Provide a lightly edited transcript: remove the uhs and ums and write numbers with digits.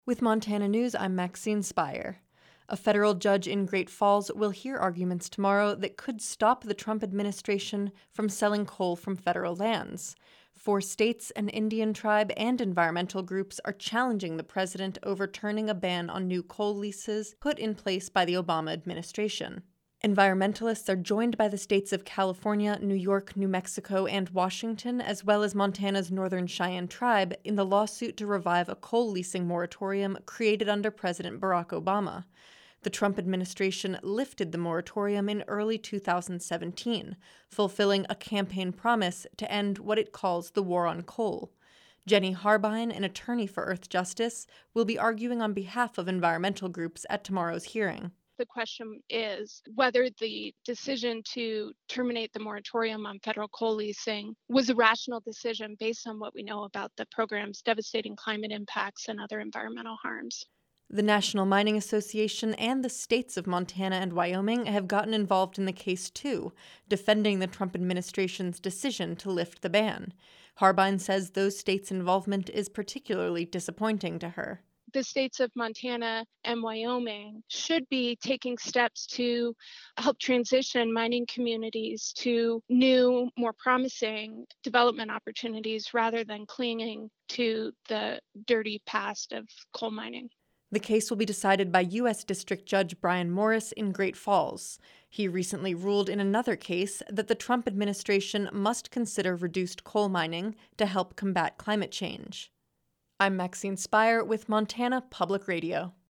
With Montana News, I'm Maxine Spire. A federal judge in Great Falls will hear arguments tomorrow that could stop the Trump administration from selling coal from federal lands. 4 states, an Indian tribe, and environmental groups are challenging the president overturning a ban on new coal leases put in place by the Obama administration. Environmentalists are joined by the states of California, New York, New Mexico, and Washington, as well as Montana's Northern Cheyenne Tribe, in the lawsuit to revive a coal leasing moratorium created under President Barack Obama. The Trump administration lifted the moratorium in early 2017, fulfilling a campaign promise to end what it calls the war on coal. Jenny Harbine, an attorney for Earthjustice, will be arguing on behalf of environmental groups at tomorrow's hearing. The question is whether the decision to terminate the moratorium on federal coal leasing was a rational decision based on what we know about the program's devastating climate impacts and other environmental harms. The National Mining Association and the states of Montana and Wyoming have gotten involved in the case too, defending the Trump administration's decision to lift the ban. Harbine says those states' involvement is particularly disappointing to her. The states of Montana and Wyoming should be taking steps to help transition mining communities to new, more promising development opportunities rather than clinging to the dirty past of coal mining. The case will be decided by U.S. District Judge Brian Morris in Great Falls. He recently ruled in another case that the Trump administration must consider reduced coal mining to help combat climate change. I'm Maxine Spire with Montana Public Radio.